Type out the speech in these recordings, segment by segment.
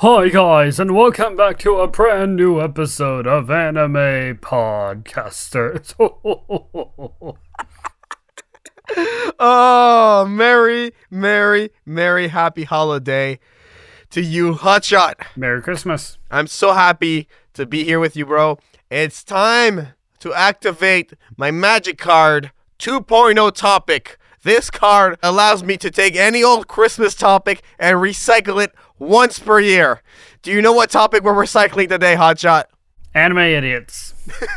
Hi guys, and welcome back to a brand new episode of Anime Podcasters. Oh, merry happy holiday to you, Hotshot. Merry Christmas. I'm so happy to be here with you, bro. It's time to activate my magic card 2.0 topic. This card allows me to take any old Christmas topic and recycle it once per year. Do you know what topic we're recycling today, Hotshot? Anime idiots.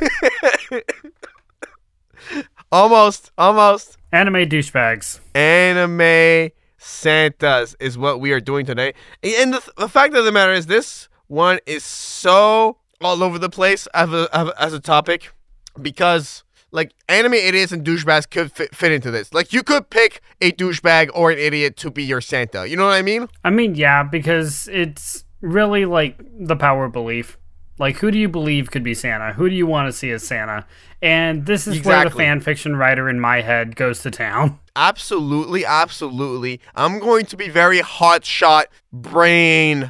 Almost. Anime douchebags. Anime Santas is what we are doing today. And the fact of the matter is, this one is so all over the place as a topic because, like, anime idiots and douchebags could fit into this. Like, you could pick a douchebag or an idiot to be your Santa. You know what I mean? I mean, yeah, because it's really like the power of belief. Like, who do you believe could be Santa? Who do you want to see as Santa? And this is where the fan fiction writer in my head goes to town. Absolutely. I'm going to be very hotshot brained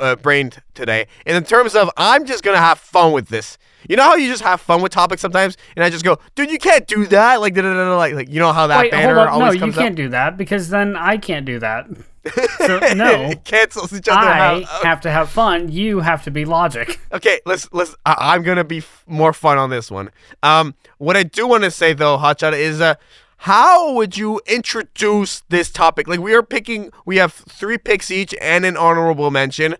today. And in terms of, I'm just going to have fun with this. You know how you just have fun with topics sometimes? And I just go, dude, you can't do that. Like, like you know how that banner always comes up? No, you can't do that because then I can't do that. So, no. It cancels each other I out. have to have fun. You have to be logic. Okay, I'm going to be more fun on this one. What I do want to say, though, Hotshot, is how would you introduce this topic? Like, we have 3 picks each and an honorable mention.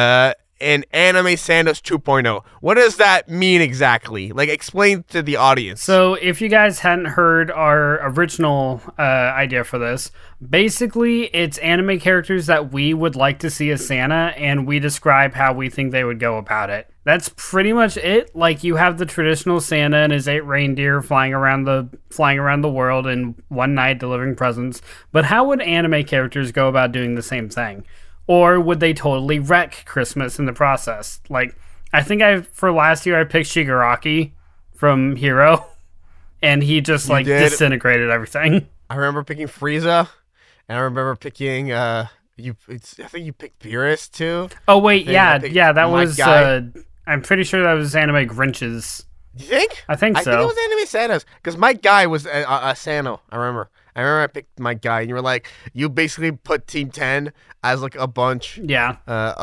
And Anime Santas 2.0. What does that mean exactly? Like, explain to the audience. So, if you guys hadn't heard our original idea for this, basically, it's anime characters that we would like to see as Santa, and we describe how we think they would go about it. That's pretty much it. Like, you have the traditional Santa and his 8 reindeer flying around the world in one night delivering presents. But how would anime characters go about doing the same thing? Or would they totally wreck Christmas in the process? Like, I think for last year I picked Shigaraki from Hero, and he just disintegrated everything. I remember picking Frieza, and I remember picking I think you picked Beerus too. Oh wait, that was I'm pretty sure that was Anime Grinches. You think? I think so. I think it was Anime Santas because my guy was a Santa. I remember I picked my guy, and you were like, you basically put Team 10 as like a bunch. Yeah.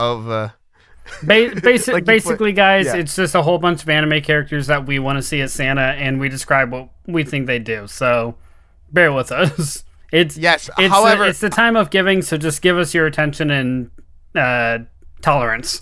Basically, guys, it's just a whole bunch of anime characters that we want to see as Santa, and we describe what we think they do. So, bear with us. However, it's the time of giving, so just give us your attention and tolerance.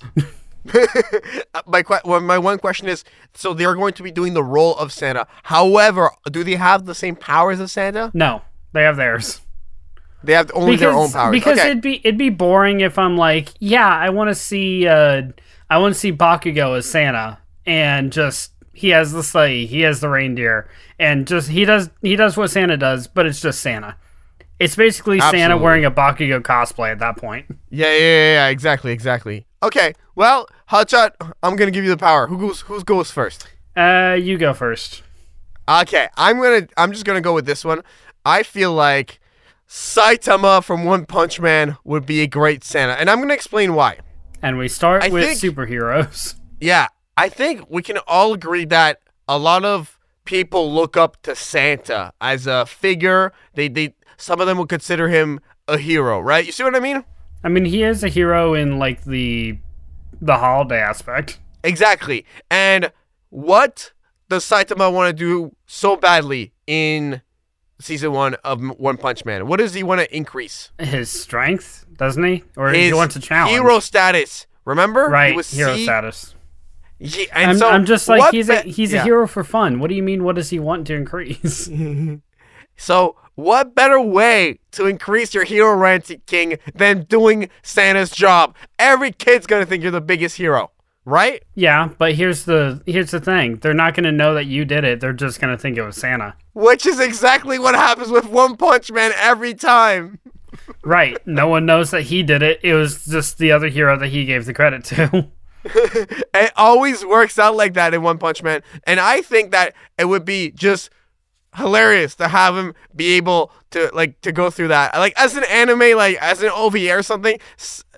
My one question is, so they are going to be doing the role of Santa. However, do they have the same powers as Santa? No, they have theirs. They have only their own powers. Because it'd be boring if I'm like, yeah, I want to see Bakugo as Santa, and just he has the sleigh, he has the reindeer, and just he does what Santa does, but it's just Santa. It's basically Santa wearing a Bakugo cosplay at that point. Yeah, exactly. Okay, well, Hotshot, I'm gonna give you the power. Who goes first? You go first. Okay, I'm just gonna go with this one. I feel like Saitama from One Punch Man would be a great Santa, and I'm gonna explain why. And we start with superheroes. Yeah, I think we can all agree that a lot of people look up to Santa as a figure. Some of them would consider him a hero, right? You see what I mean? I mean, he is a hero in like the holiday aspect. Exactly. And what does Saitama want to do so badly in season 1 of One Punch Man? What does he want to increase? His strength, doesn't he? Or he wants a challenge. Hero status. Remember? Right, hero status. Yeah, I'm just like, he's a hero for fun. What do you mean, what does he want to increase? So, what better way to increase your hero ranking than doing Santa's job? Every kid's gonna think you're the biggest hero, right? Yeah, but here's the thing. They're not gonna know that you did it. They're just gonna think it was Santa. Which is exactly what happens with One Punch Man every time. Right. No one knows that he did it. It was just the other hero that he gave the credit to. It always works out like that in One Punch Man. And I think that it would be just hilarious to have him be able to go through that. Like, as an anime, like as an OVA or something,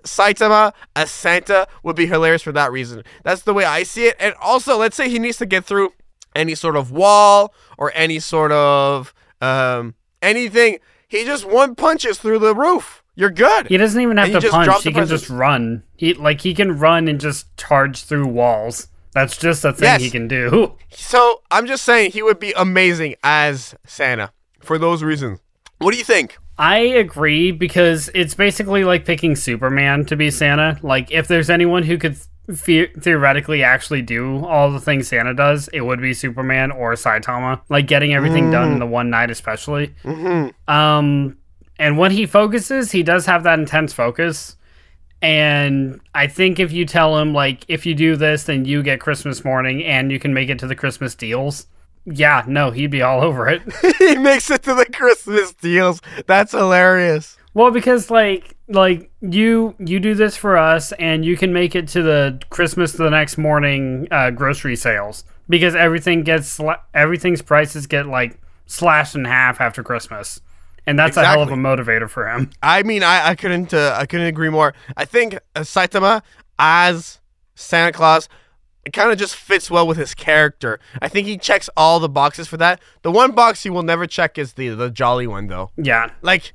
Saitama as Santa would be hilarious for that reason. That's the way I see it. And also, let's say he needs to get through any sort of wall or any sort of anything. He just one punches through the roof. You're good. He doesn't even have to punch. He can just run. He can run and just charge through walls. That's just a thing he can do. So I'm just saying he would be amazing as Santa for those reasons. What do you think? I agree, because it's basically like picking Superman to be Santa. Like, if there's anyone who could theoretically actually do all the things Santa does, it would be Superman or Saitama. Like, getting everything done in the one night especially. And when he focuses, he does have that intense focus. And I think if you tell him, like, if you do this, then you get Christmas morning and you can make it to the Christmas deals. Yeah, no, he'd be all over it. He makes it to the Christmas deals. That's hilarious. Well, because like you do this for us, and you can make it to the Christmas the next morning grocery sales, because everything's prices get like slashed in half after Christmas, and that's a hell of a motivator for him. I mean, I couldn't agree more. I think Saitama as Santa Claus, it kind of just fits well with his character. I think he checks all the boxes for that. The one box he will never check is the jolly one, though. Yeah, like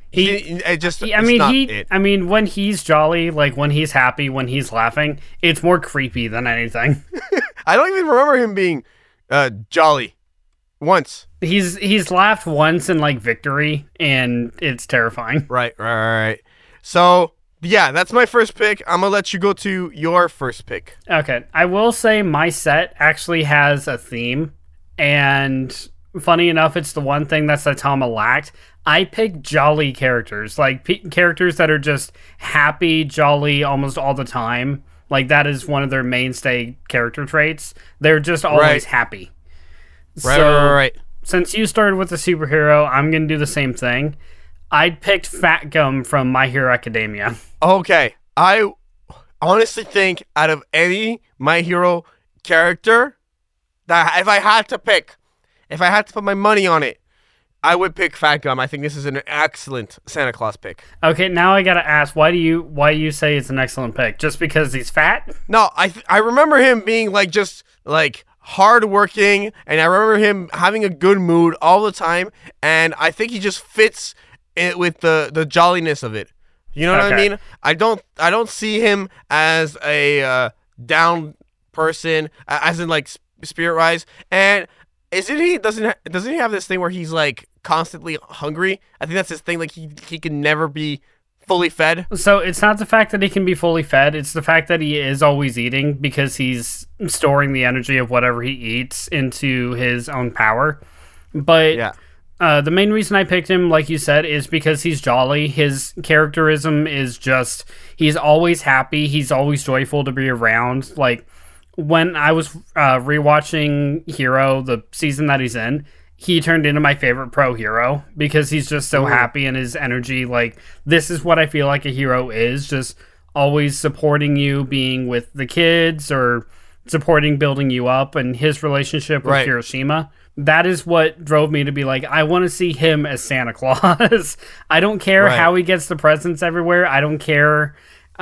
I mean, when he's jolly, like when he's happy, when he's laughing, it's more creepy than anything. I don't even remember him being jolly once. He's laughed once in like Victory, and it's terrifying. Right. So. Yeah, that's my first pick. I'm going to let you go to your first pick. Okay. I will say my set actually has a theme. And funny enough, it's the one thing that Saitama lacked. I picked jolly characters. Like, characters that are just happy, jolly almost all the time. Like, that is one of their mainstay character traits. They're just always happy. Right. Since you started with the superhero, I'm going to do the same thing. I picked Fat Gum from My Hero Academia. Okay. I honestly think out of any My Hero character, that if I had to put my money on it, I would pick Fat Gum. I think this is an excellent Santa Claus pick. Okay, now I gotta ask, why do you say it's an excellent pick? Just because he's fat? No, I remember him being just hardworking, and I remember him having a good mood all the time, and I think he just fits it with the jolliness of it. You know what I mean? I don't see him as a down person, as in like spirit wise. And doesn't he have this thing where he's like constantly hungry? I think that's his thing. Like he can never be fully fed. So it's not the fact that he can be fully fed, it's the fact that he is always eating, because he's storing the energy of whatever he eats into his own power. But yeah. The main reason I picked him, like you said, is because he's jolly. His characterism is just, he's always happy. He's always joyful to be around. Like, when I was rewatching Hero, the season that he's in, he turned into my favorite pro hero, because he's just so happy, and his energy, like, this is what I feel like a hero is, just always supporting you, being with the kids, or supporting building you up, and his relationship with Hiroshima. That is what drove me to be like, I want to see him as Santa Claus. I don't care how he gets the presents everywhere. I don't care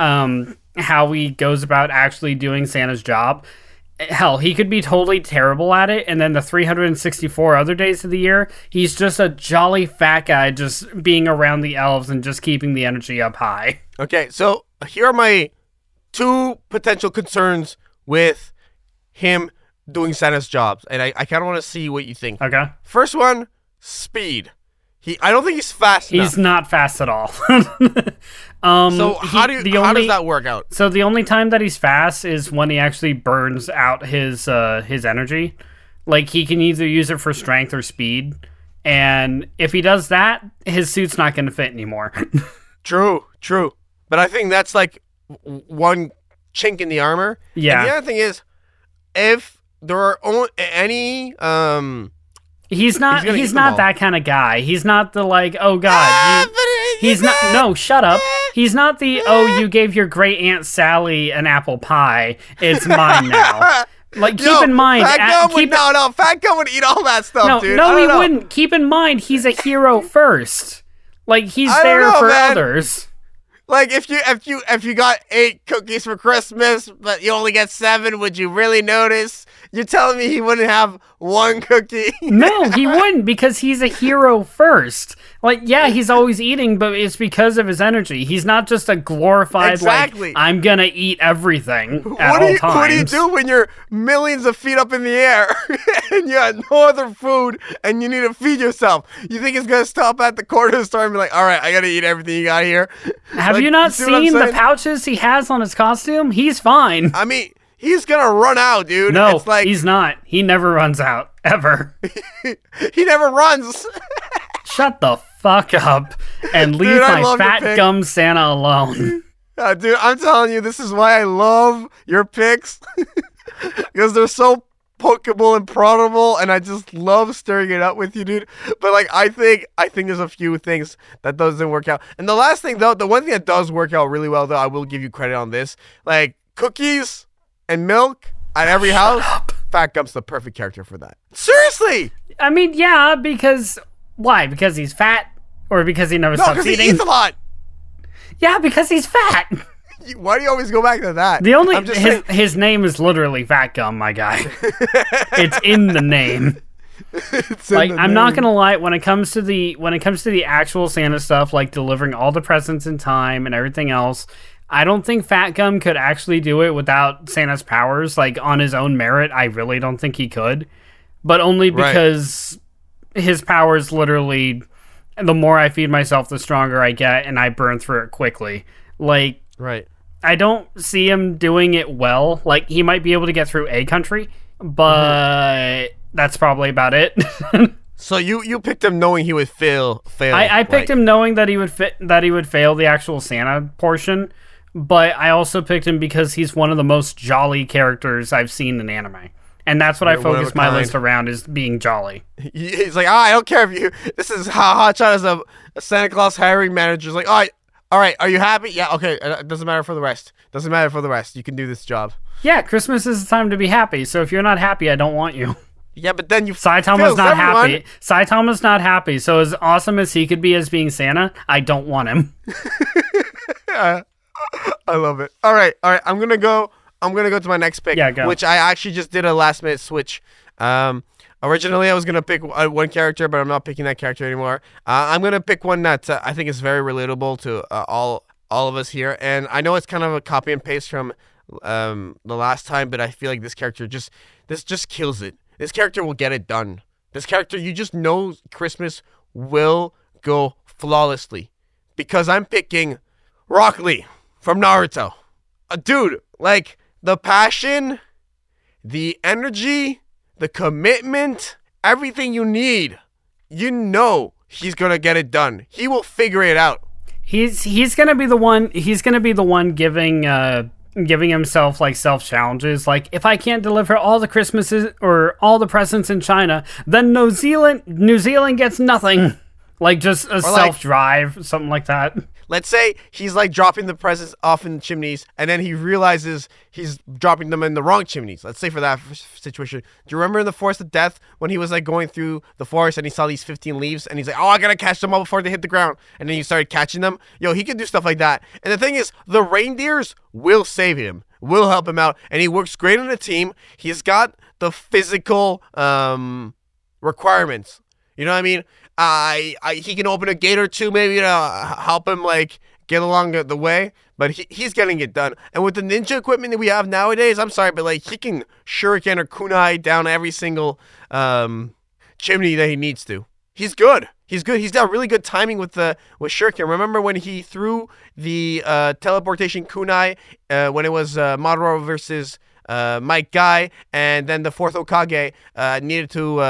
how he goes about actually doing Santa's job. Hell, he could be totally terrible at it, and then the 364 other days of the year, he's just a jolly fat guy just being around the elves and just keeping the energy up high. Okay, so here are my two potential concerns with him doing Santa's jobs, and I kind of want to see what you think. Okay. First one, speed. I don't think he's fast enough. He's not fast at all. So how does that work out? So the only time that he's fast is when he actually burns out his energy. Like, he can either use it for strength or speed, and if he does that, his suit's not going to fit anymore. True. But I think that's like one chink in the armor. Yeah. And the other thing is, if there are any he's not that kind of guy. He's not the like, oh god, he's not, no, shut up. He's not the, oh, you gave your great Aunt Sally an apple pie, it's mine now. Like, keep in mind, Fat Gum would eat all that stuff, dude. No, he wouldn't. Keep in mind, he's a hero first. Like, he's there for others. Like if you got 8 cookies for Christmas, but you only get 7, would you really notice? You're telling me he wouldn't have 1 cookie? No, he wouldn't, because he's a hero first. Like, yeah, he's always eating, but it's because of his energy. He's not just a glorified, like, I'm gonna eat everything at all times. What do you do when you're millions of feet up in the air and you have no other food and you need to feed yourself? You think he's gonna stop at the corner of the store and be like, all right, I gotta eat everything you got here? Have you not seen the pouches he has on his costume? He's fine. I mean, he's gonna run out, dude. No, it's like, he's not. He never runs out, ever. He never runs. Shut the fuck up and leave my fat gum Santa alone. Dude, I'm telling you, this is why I love your picks. Because they're so pokeable and proudable, and I just love stirring it up with you, dude. But like, I think there's a few things that doesn't work out. And the last thing, though, the one thing that does work out really well, though, I will give you credit on this. Like, cookies and milk at every house, Fat Gum's the perfect character for that. Seriously! I mean, yeah, because... Why? Because he's fat? Or because he never stops eating? No, because he eats a lot! Yeah, because he's fat! Why do you always go back to that? The only... His name is literally Fat Gum, my guy. It's in the name. I'm not gonna lie, when it comes to the actual Santa stuff, like delivering all the presents in time and everything else, I don't think Fat Gum could actually do it without Santa's powers, like on his own merit. I really don't think he could. But only because his powers literally, the more I feed myself, the stronger I get, and I burn through it quickly. Like, I don't see him doing it well. Like, he might be able to get through a country, but that's probably about it. So you picked him knowing he would fail. I picked him knowing that he would fail the actual Santa portion, but I also picked him because he's one of the most jolly characters I've seen in anime. And that's what I focus my list around, is being jolly. He's like, I don't care if you... This is how Hotshot is a Santa Claus hiring manager. He's like, all right, are you happy? Yeah, okay. It doesn't matter for the rest. Doesn't matter for the rest. You can do this job. Yeah, Christmas is the time to be happy. So if you're not happy, I don't want you. Yeah, but then you... Saitama's not happy. Saitama's not happy. So as awesome as he could be as being Santa, I don't want him. I love it. All right. I'm gonna go to my next pick, go. Which I actually just did a last minute switch. Originally, I was gonna pick one character, but I'm not picking that character anymore. I'm gonna pick one that I think is very relatable to all of us here, and I know it's kind of a copy and paste from the last time, but I feel like this character just kills it. This character will get it done. This character, you just know Christmas will go flawlessly, because I'm picking Rock Lee from Naruto. Dude, like, the passion, the energy, the commitment, everything you need. You know he's gonna get it done. He will figure it out. He's gonna be the one. He's gonna be the one giving himself like self challenges. Like, if I can't deliver all the Christmases or all the presents in China, then New Zealand gets nothing. Like, just a self drive, something like that. Let's say he's like dropping the presents off in chimneys, and then he realizes he's dropping them in the wrong chimneys. Let's say for that situation. Do you remember in the Forest of Death when he was like going through the forest and he saw these 15 leaves and he's like, oh, I gotta catch them all before they hit the ground. And then he started catching them. Yo, he can do stuff like that. And the thing is, the reindeers will save him, will help him out, and he works great on a team. He's got the physical requirements. You know what I mean? He can open a gate or two maybe to help him like get along the way, but he's getting it done. And with the ninja equipment that we have nowadays, I'm sorry, but like, he can shuriken or kunai down every single chimney that he needs to. He's good. He's got really good timing with shuriken. Remember when he threw the teleportation kunai when it was Madara versus Mike Guy, and then the fourth Hokage needed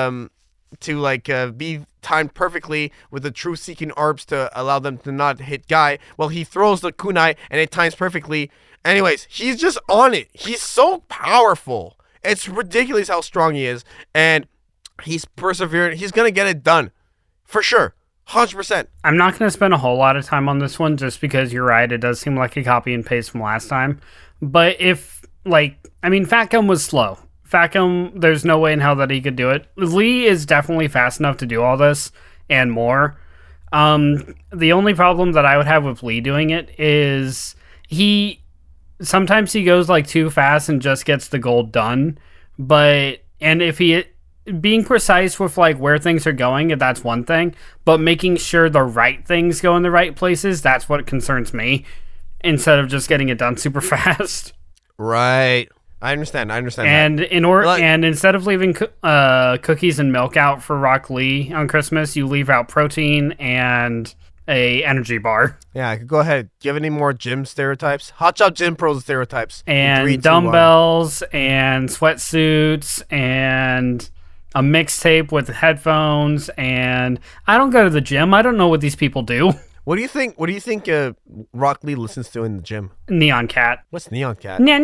to be timed perfectly with the true seeking orbs to allow them to not hit Guy. Well, he throws the kunai and it times perfectly. Anyways, he's just on it. He's so powerful. It's ridiculous how strong he is, and he's perseverant. He's gonna get it done for sure. 100%. I'm not going to spend a whole lot of time on this one just because you're right. It does seem like a copy and paste from last time. But Fat Gum was slow. Fat Gum, there's no way in hell that he could do it. Lee is definitely fast enough to do all this and more. The only problem that I would have with Lee doing it is sometimes he goes like too fast and just gets the goal done. And if he being precise with like where things are going, that's one thing, but making sure the right things go in the right places, that's what concerns me, instead of just getting it done super fast. Right. I understand. And that. And instead of leaving cookies and milk out for Rock Lee on Christmas, you leave out protein and a energy bar. Yeah, go ahead. Do you have any more gym stereotypes? Hotshot Gym Pro stereotypes. And 3, 2, dumbbells and sweatsuits and a mixtape with headphones. And I don't go to the gym. I don't know what these people do. What do you think Rock Lee listens to in the gym? Neon Cat. What's Neon Cat? Oh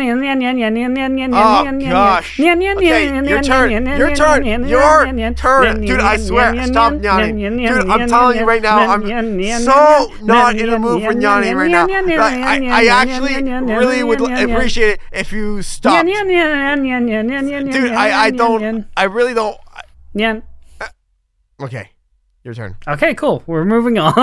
gosh. Okay, your turn. Dude, I swear, stop yawning. Dude, I'm telling you right now, I'm so not in the mood for yawning right now. I actually really would appreciate it if you stopped. Dude, I really don't. Okay. Your turn. Okay, cool. We're moving on.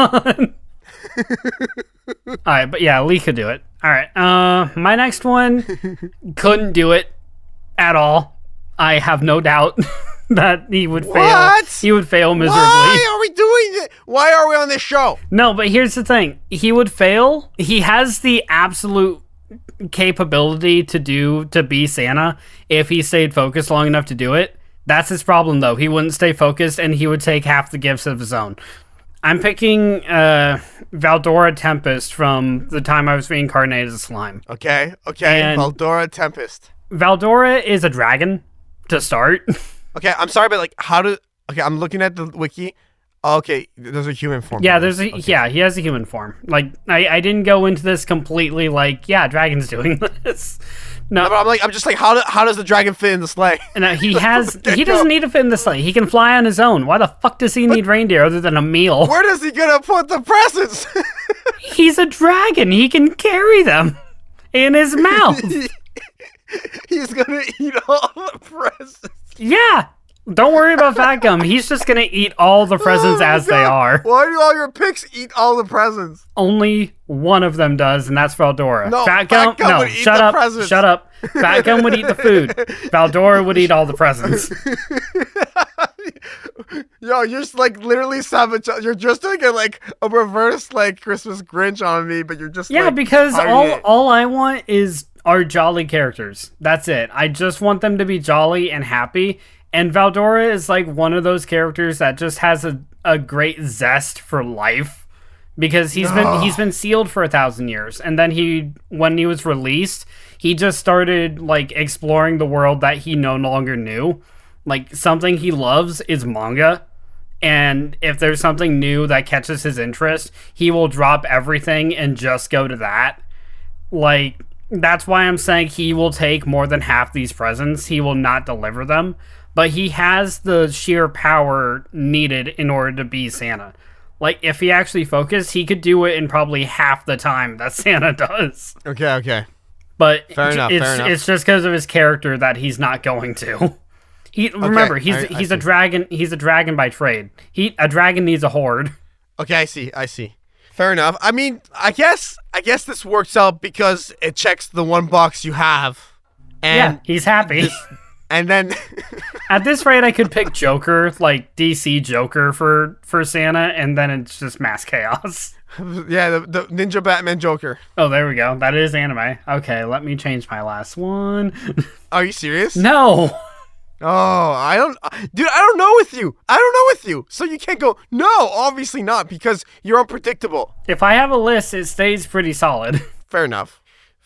All right, but yeah, Lee could do it. All right. My next one couldn't do it at all. I have no doubt that he would fail. What? He would fail miserably. Why are we doing it? Why are we on this show? No, but here's the thing. He would fail. He has the absolute capability to be Santa if he stayed focused long enough to do it. That's his problem, though. He wouldn't stay focused, and he would take half the gifts of his own. I'm picking Valdora Tempest from the time I was reincarnated as a slime. Okay. And Valdora Tempest. Valdora is a dragon, to start. Okay, I'm sorry, but like, okay, I'm looking at the wiki. Okay, there's a human form. Yeah, he has a human form. Like, I didn't go into this completely like, yeah, dragon's doing this. No, but I'm just like, how does the dragon fit in the sleigh? No, he doesn't need to fit in the sleigh. He can fly on his own. Why the fuck does he need reindeer other than a meal? Where does he gonna put the presents? He's a dragon. He can carry them in his mouth. He's gonna eat all the presents. Yeah. Don't worry about Fat Gum. He's just gonna eat all the presents as they are. Why do all your picks eat all the presents? Only one of them does, and that's Valdora. No, Fat Gum would eat the presents. Shut up. Fat Gum would eat the food. Valdora would eat all the presents. Yo, you're just like literally savage. You're just doing like a reverse like Christmas Grinch on me, but you're just because all I want are jolly characters. That's it. I just want them to be jolly and happy. And Valdora is like one of those characters that just has a great zest for life, because he's been sealed for 1,000 years, and then when he was released, he just started like exploring the world that he no longer knew. Like, something he loves is manga, and if there's something new that catches his interest, he will drop everything and just go to that. Like, that's why I'm saying he will take more than half these presents. He will not deliver them. But he has the sheer power needed in order to be Santa. Like, if he actually focused, he could do it in probably half the time that Santa does. Okay. But fair enough. It's just because of his character that he's not going to. Remember, he's a dragon. He's a dragon by trade. A dragon needs a horde. Okay, I see. Fair enough. I mean, I guess this works out because it checks the one box you have. And yeah, he's happy. And then at this rate, I could pick Joker, like DC Joker for Santa, and then it's just mass chaos. Yeah, the Ninja Batman Joker. Oh, there we go. That is anime. Okay, let me change my last one. Are you serious? No. Oh, I don't know with you. So you can't go, no, obviously not, because you're unpredictable. If I have a list, it stays pretty solid. Fair enough.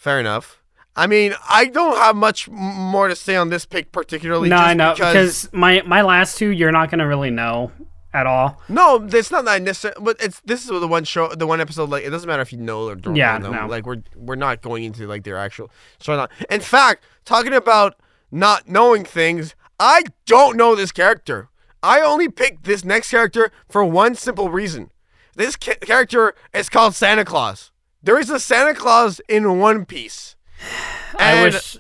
I mean, I don't have much more to say on this pick particularly. No, I know, because my last two, you're not going to really know at all. No, it's not that necessary, but this is the one episode, like, it doesn't matter if you know or don't know them. No. Like, we're not going into, like, their actual storyline. In fact, talking about not knowing things, I don't know this character. I only picked this next character for one simple reason. This character is called Santa Claus. There is a Santa Claus in One Piece. I wish,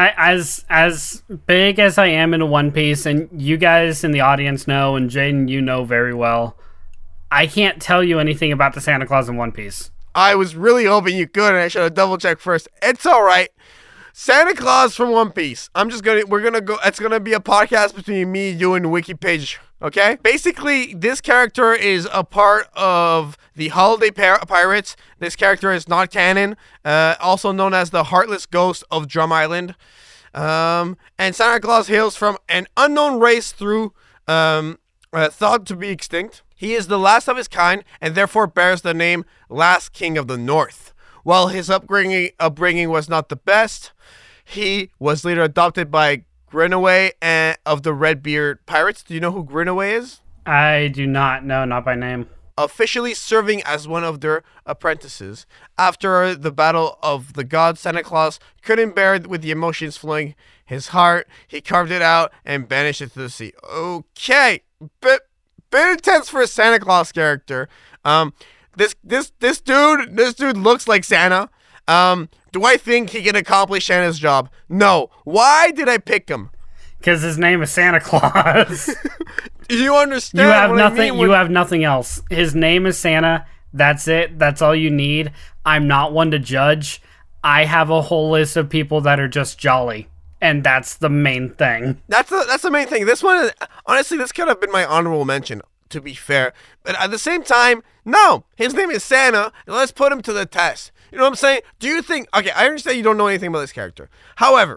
as big as I am in One Piece, and you guys in the audience know, and Jaden, you know very well, I can't tell you anything about the Santa Claus in One Piece. I was really hoping you could, and I should have double checked first. It's all right. Santa Claus from One Piece. We're gonna go. It's gonna be a podcast between me, you, and Wiki Page. Okay. Basically, this character is a part of the Holiday Pirates. This character is not canon. Also known as the Heartless Ghost of Drum Island. And Santa Claus hails from an unknown race thought to be extinct. He is the last of his kind, and therefore bears the name Last King of the North. While his upbringing was not the best, he was later adopted by Grinaway of the Redbeard Pirates. Do you know who Grinaway is? I do not know, not by name. Officially serving as one of their apprentices. After the Battle of the Gods, Santa Claus couldn't bear with the emotions flowing his heart. He carved it out and banished it to the sea. Okay, bit intense for a Santa Claus character. This dude looks like Santa. Do I think he can accomplish Santa's job? No. Why did I pick him? Because his name is Santa Claus. You understand? You have what nothing. I mean You have nothing else. His name is Santa. That's it. That's all you need. I'm not one to judge. I have a whole list of people that are just jolly, and that's the main thing. That's the main thing. This one, honestly, this could have been my honorable mention, to be fair. But at the same time, no. His name is Santa, and let's put him to the test. You know what I'm saying? Do you think... Okay, I understand you don't know anything about this character. However,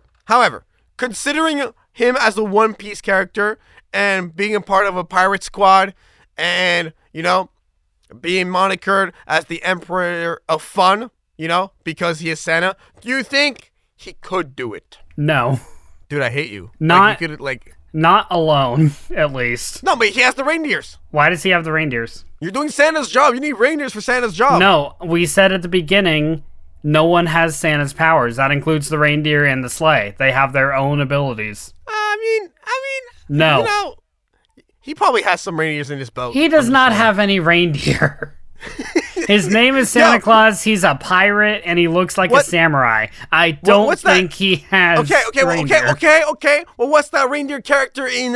considering him as a One Piece character and being a part of a pirate squad and, you know, being monikered as the Emperor of Fun, you know, because he is Santa, do you think he could do it? No. Dude, I hate you. Not... You could, Not alone, at least. No, but he has the reindeers. Why does he have the reindeers? You're doing Santa's job. You need reindeers for Santa's job. No, we said at the beginning, no one has Santa's powers. That includes the reindeer and the sleigh. They have their own abilities. I mean, no. You know, he probably has some reindeers in his boat. He does not have any reindeer. His name is Santa Claus. He's a pirate, and he looks like a samurai. I don't think he has reindeer. Okay. Well, what's that reindeer character in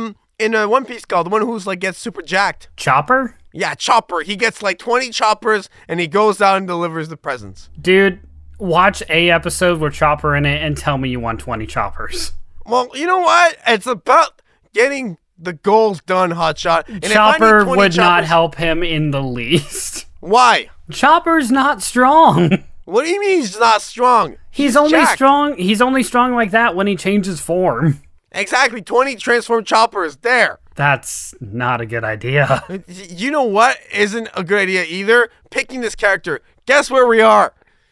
One Piece called? The one who's gets super jacked. Chopper? Yeah, Chopper. He gets 20 choppers, and he goes out and delivers the presents. Dude, watch a episode with Chopper in it and tell me you want 20 choppers. Well, you know what? It's about getting the goals done, Hotshot. And Chopper would not help him in the least. Why? Chopper's not strong. What do you mean he's not strong? He's only strong. He's only strong like that when he changes form. Exactly. 20 transformed Choppers there. That's not a good idea. You know what isn't a good idea either? Picking this character. Guess where we are?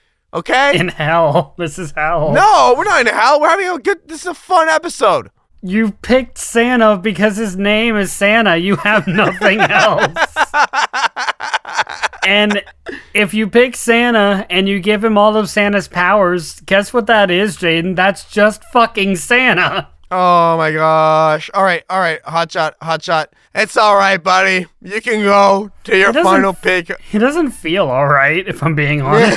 Okay? In hell. This is hell. No, we're not in hell. We're having this is a fun episode. You picked Santa because his name is Santa. You have nothing else. And if you pick Santa and you give him all of Santa's powers, guess what that is, Jaden? That's just fucking Santa. Oh my gosh. All right. Hotshot. It's all right, buddy. You can go to your final pick. He doesn't feel all right, if I'm being honest.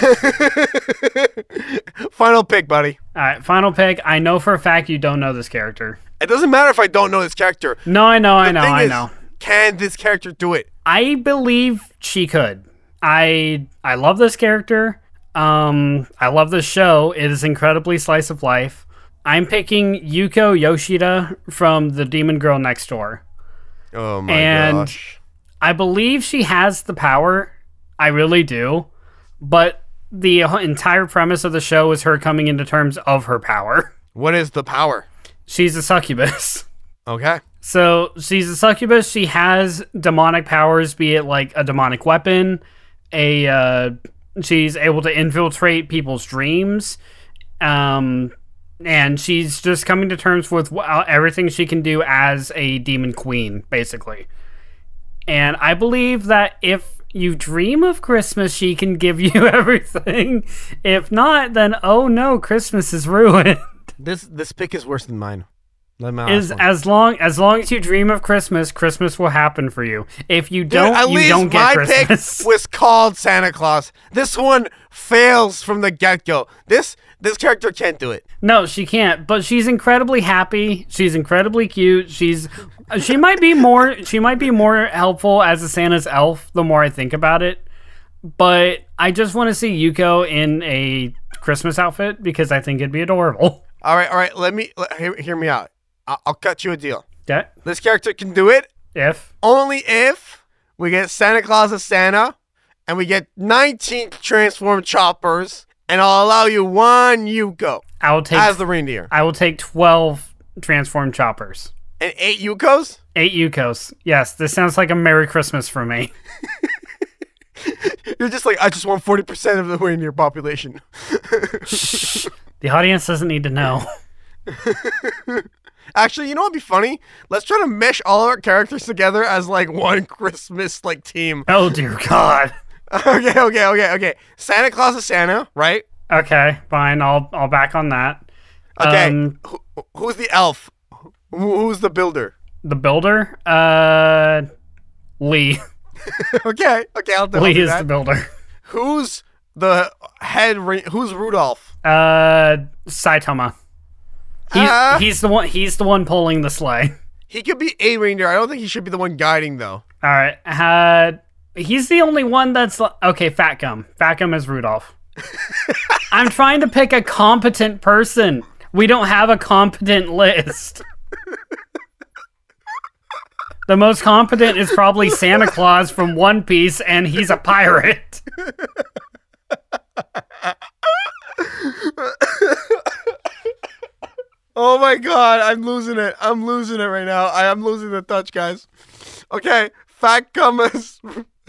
Final pick, buddy. All right, final pick. I know for a fact you don't know this character. It doesn't matter if I don't know this character. No, I know. Can this character do it? I believe she could. I love this character. I love this show. It is incredibly slice of life. I'm picking Yuko Yoshida from The Demon Girl Next Door. Oh my gosh. I believe she has the power. I really do. But the entire premise of the show is her coming into terms of her power. What is the power? She's a succubus. Okay. So she's a succubus. She has demonic powers, be it like a demonic weapon. She's able to infiltrate people's dreams. And she's just coming to terms with everything she can do as a demon queen, basically. And I believe that if you dream of Christmas, she can give you everything. If not, then oh no, Christmas is ruined. This pick is worse than mine. Let me is as long as you dream of Christmas, Christmas will happen for you. If you don't, Dude, at you least don't get my Christmas. pick was called Santa Claus. This one fails from the get-go. This character can't do it. No, she can't. But she's incredibly happy. She's incredibly cute. She might be more helpful as a Santa's elf. The more I think about it, but I just want to see Yuko in a Christmas outfit because I think it'd be adorable. All right. Hear me out. I'll cut you a deal. Yeah. This character can do it only if we get Santa Claus as Santa, and we get 19 transformed choppers, and I'll allow you one Yuko as the reindeer. I will take 12 transformed choppers. And 8 Yukos? 8 Yukos. Yes, this sounds like a Merry Christmas for me. You're just like, I just want 40% of the reindeer population. Shh. The audience doesn't need to know. Actually, you know what'd be funny? Let's try to mesh all our characters together as like one Christmas like team. Oh dear God. Okay. Santa Claus is Santa, right? Okay, fine. I'll back on that. Okay. Who's the elf? Who's the builder? The builder? Lee. Okay, I'll do Lee is that. the builder. Who's the head? Who's Rudolph? Saitama. He's the one pulling the sleigh. He could be a reindeer. I don't think he should be the one guiding though. All right. He's the only one that's okay. Fat Gum. Fat Gum is Rudolph. I'm trying to pick a competent person. We don't have a competent list. The most competent is probably Santa Claus from One Piece, and he's a pirate. Oh my God, I'm losing it. I'm losing it right now. I am losing the touch, guys. Okay, Fat Gum as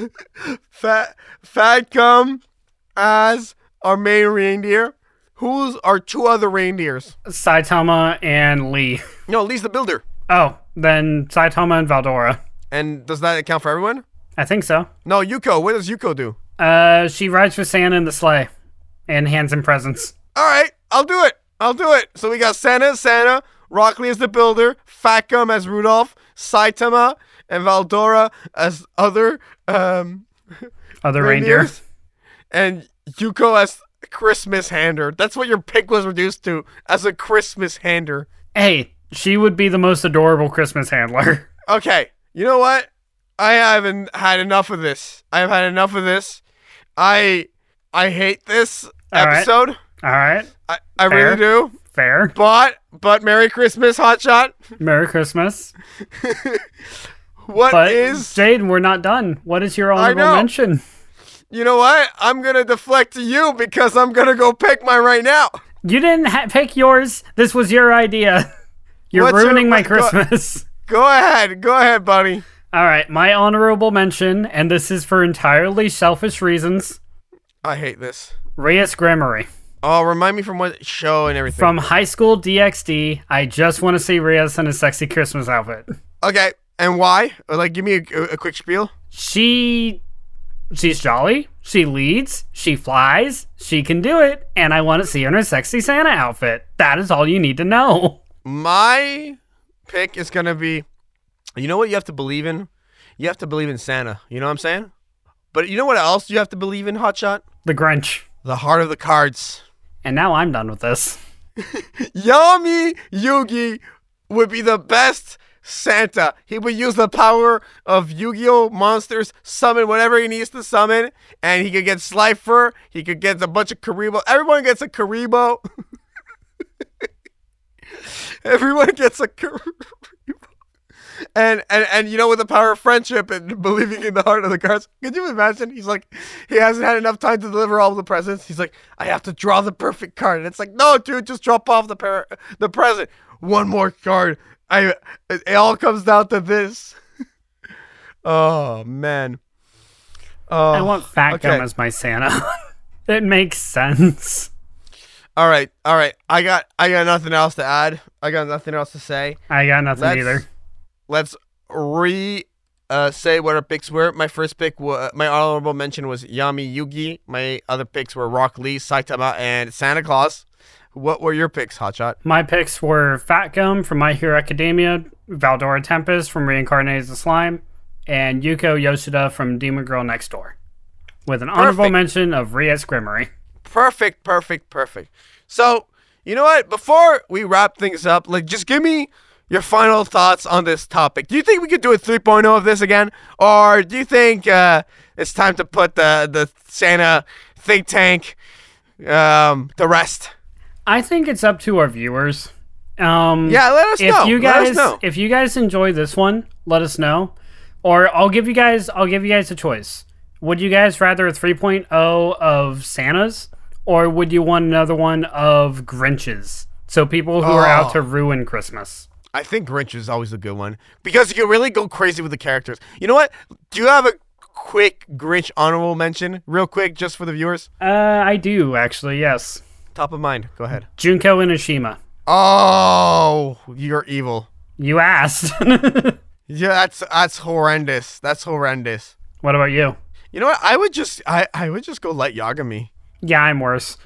Fat Gum as our main reindeer. Who's our 2 other reindeers? Saitama and Lee. No, Lee's the builder. Oh, then Saitama and Valdora. And does that account for everyone? I think so. No, Yuko. What does Yuko do? She rides with Santa in the sleigh and hands him presents. All right, I'll do it. So we got Santa as Santa, Rock Lee as the builder, Fat Gum as Rudolph, Saitama and Valdora as other reindeer, and Yuko as Christmas hander. That's what your pick was reduced to, as a Christmas hander. Hey, she would be the most adorable Christmas handler. Okay, you know what? I haven't had enough of this. I have had enough of this. I hate this episode. All right. I really do. Fair. But Merry Christmas, Hotshot. Merry Christmas. But Jade, we're not done. What is your honorable mention? You know what? I'm going to deflect to you because I'm going to go pick mine right now. You didn't pick yours. This was your idea. You're ruining my Christmas. Go ahead, buddy. All right, my honorable mention, and this is for entirely selfish reasons. I hate this. Reyes Gremory. Oh, remind me from what show and everything. From High School DxD. I just want to see Reyes in a sexy Christmas outfit. Okay, and why? Like, give me a quick spiel. She's jolly. She leads. She flies. She can do it. And I want to see her in a sexy Santa outfit. That is all you need to know. My pick is going to be, you know what you have to believe in? You have to believe in Santa. You know what I'm saying? But you know what else you have to believe in, Hotshot? The Grinch. The heart of the cards. And now I'm done with this. Yami Yugi would be the best Santa. He would use the power of Yu-Gi-Oh! Monsters, summon whatever he needs to summon, and he could get Slifer, he could get a bunch of Karibo. Everyone gets a Karibo. Everyone gets a Karibo. And you know, with the power of friendship and believing in the heart of the cards, could you imagine? He's like, he hasn't had enough time to deliver all the presents. He's like, I have to draw the perfect card. And it's like, no, dude, just drop off the present. One more card. It all comes down to this. Oh man. Oh, I want Fat Gum as my Santa. It makes sense. All right. I got nothing else to add. I got nothing else to say. I got nothing either. Let's say what our picks were. My first pick, my honorable mention was Yami Yugi. My other picks were Rock Lee, Saitama, and Santa Claus, What were your picks, Hotshot? My picks were Fat Gum from My Hero Academia, Valdora Tempest from Reincarnated as a Slime, and Yuko Yoshida from Demon Girl Next Door, with an honorable mention of Riet's Grimory. Perfect. So, you know what? Before we wrap things up, just give me your final thoughts on this topic. Do you think we could do a 3.0 of this again? Or do you think it's time to put the Santa think tank to rest? I think it's up to our viewers. Yeah, let us know. If you guys enjoy this one, let us know. Or I'll give you guys a choice. Would you guys rather a 3.0 of Santas, or would you want another one of Grinches? So people who are out to ruin Christmas. I think Grinch is always a good one because you can really go crazy with the characters. You know what? Do you have a quick Grinch honorable mention, real quick, just for the viewers? I do actually. Yes. Top of mind. Go ahead. Junko Inoshima. Oh, you're evil. You asked. Yeah, that's horrendous. That's horrendous. What about you? You know what? I would just go Light Yagami. Yeah, I'm worse.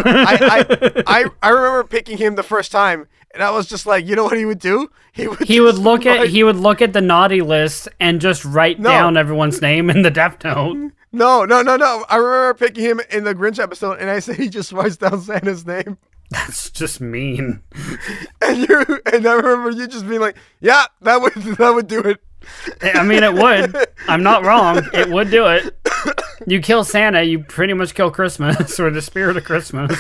I remember picking him the first time, and I was just like, you know what he would do? He would look at the naughty list and just write down everyone's name in the Death Note. No. I remember picking him in the Grinch episode, and I said he just writes down Santa's name. That's just mean. And I remember you just being like, yeah, that would do it. I mean, it would. I'm not wrong. It would do it. You kill Santa, you pretty much kill Christmas, or the spirit of Christmas.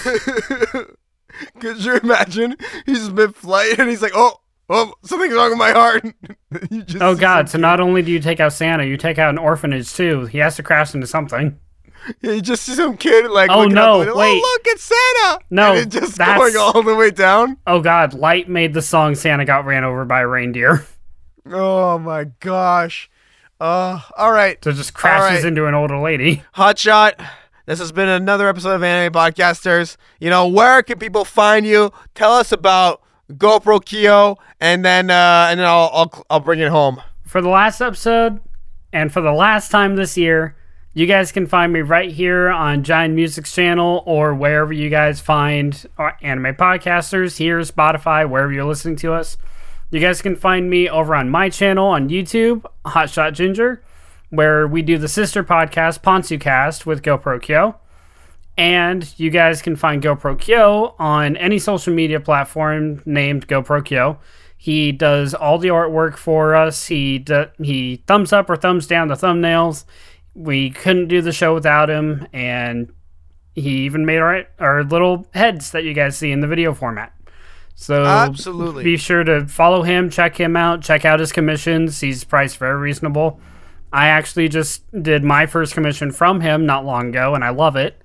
Could you imagine? He's mid-flight and he's like, oh, something's wrong with my heart. Oh God! So not only do you take out Santa, you take out an orphanage too. He has to crash into something. Yeah, you just see some kid like, oh no, wait, oh look, it's Santa. No, and it's just going all the way down. Oh God! Light made the song "Santa Got Ran Over by a Reindeer." Oh my gosh. All right. So it just crashes into an older lady. Hotshot, this has been another episode of Anime Podcasters. You know, where can people find you? Tell us about GoPro Kyo, and then I'll bring it home. For the last episode, and for the last time this year, you guys can find me right here on Giant Music's channel, or wherever you guys find our Anime Podcasters, here, Spotify, wherever you're listening to us. You guys can find me over on my channel on YouTube, Hotshot Ginger, where we do the sister podcast, PonsuCast, with GoPro Kyo. And you guys can find GoPro Kyo on any social media platform named GoPro Kyo. He does all the artwork for us. He thumbs up or thumbs down the thumbnails. We couldn't do the show without him, and he even made our little heads that you guys see in the video format. So absolutely, be sure to follow him, check him out, check out his commissions. He's priced very reasonable. I actually just did my first commission from him not long ago, and I love it.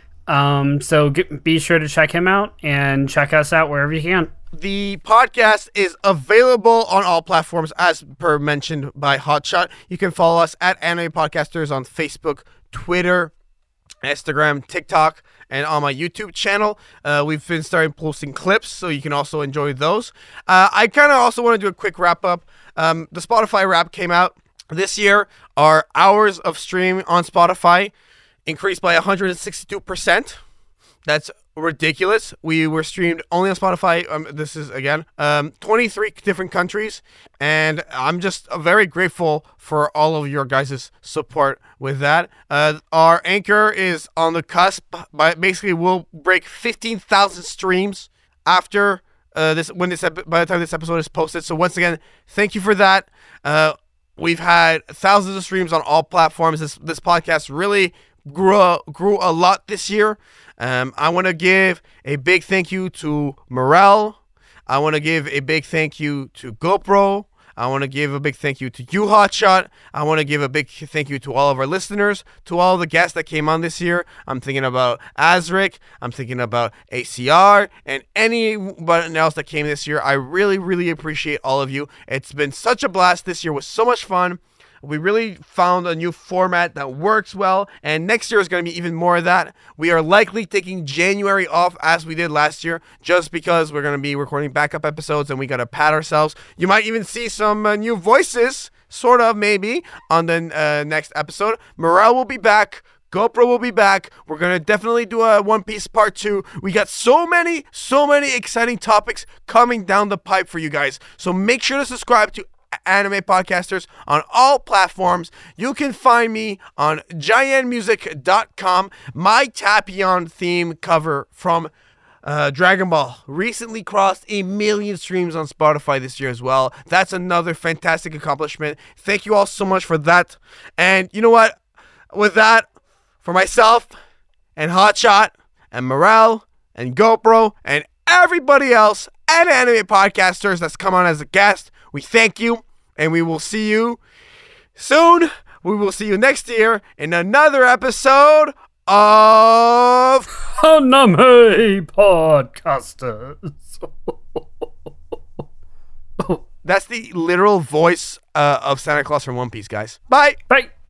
So be sure to check him out and check us out wherever you can. The podcast is available on all platforms, as per mentioned by Hotshot. You can follow us at Anime Podcasters on Facebook, Twitter, Instagram, TikTok, and on my YouTube channel. We've been starting posting clips, so you can also enjoy those. I kind of also want to do a quick wrap-up. The Spotify Wrap came out this year. Our hours of stream on Spotify increased by 162%. That's ridiculous. We were streamed only on Spotify. This is, again, 23 different countries. And I'm just very grateful for all of your guys' support with that. Our anchor is on the cusp. Basically, we'll break 15,000 streams after by the time this episode is posted. So once again, thank you for that. We've had thousands of streams on all platforms. This podcast really grew a lot this year. I want to give a big thank you to Morel. I want to give a big thank you to GoPro. I want to give a big thank you to you, Hotshot. I want to give a big thank you to all of our listeners, to all the guests that came on this year. I'm thinking about Azric. I'm thinking about ACR and anyone else that came this year. I really, really appreciate all of you. It's been such a blast this year. It was so much fun. We really found a new format that works well, and next year is going to be even more of that. We are likely taking January off as we did last year, just because we're going to be recording backup episodes and we got to pat ourselves. You might even see some new voices, sort of, maybe, on the next episode. Morel will be back GoPro will be back. We're going to definitely do a One Piece Part 2. We got so many exciting topics coming down the pipe for you guys. So make sure to subscribe to Anime Podcasters on all platforms. You can find me on giantmusic.com. My Tapion theme cover from Dragon Ball recently crossed 1 million streams on Spotify this year as well. That's another fantastic accomplishment. Thank you all so much for that. And you know what? With that, for myself and Hotshot and Morel and GoPro and everybody else and Anime Podcasters that's come on as a guest, we thank you, and we will see you soon. We will see you next year in another episode of Anime Podcasters. That's the literal voice of Santa Claus from One Piece, guys. Bye. Bye.